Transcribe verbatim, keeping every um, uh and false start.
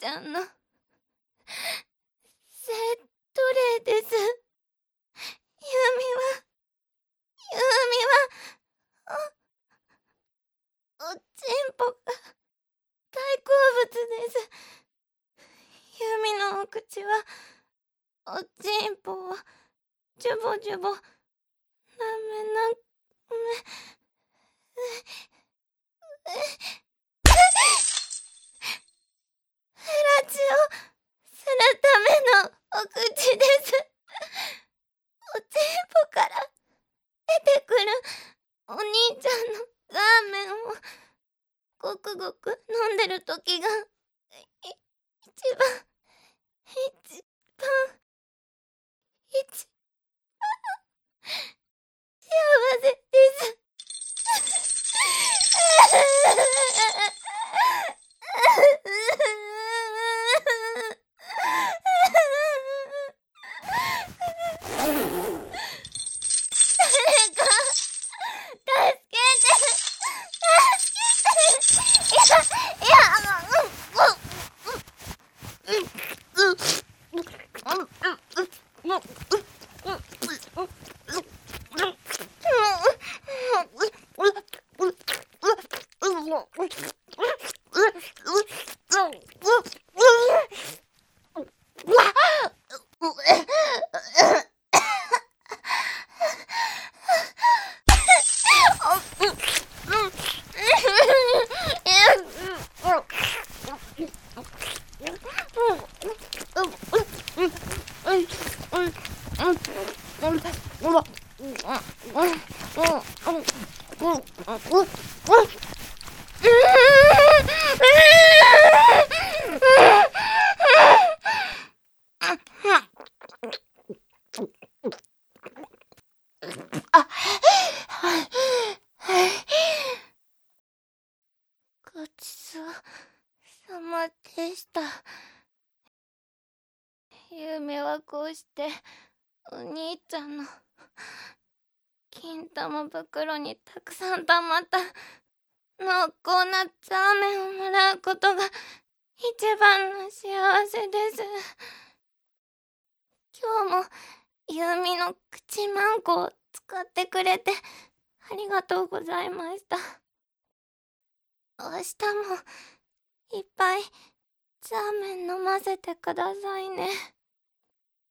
ゃんのセットレです。ユミはユミはお、おちんぽが大好物です。ユミのお口はおちんぽをジュボジュボ舐めなめフラチをするためのお口です。おちんぽから出てくるお兄ちゃんのラーメンをごくごく飲んでる時がい一番一番一番幸せです。誰か助けて助けて。いやいやあごちそうさまでした。ゆめはこうしてお兄ちゃんの金玉袋にたくさんたまった濃厚なラーメンをもらうことが一番の幸せです。今日もゆみの口マンコを使ってくれてありがとうございました。明日もいっぱいラーメン飲ませてくださいね。